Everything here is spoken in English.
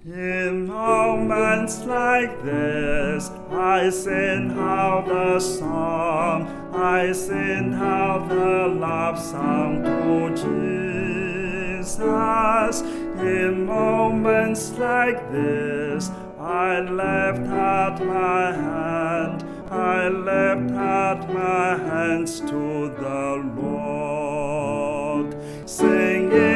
In moments like this, I sing out a song, I sing out a love song to Jesus. In moments like this, I lift out my hand, I lift out my hands to the Lord, singing.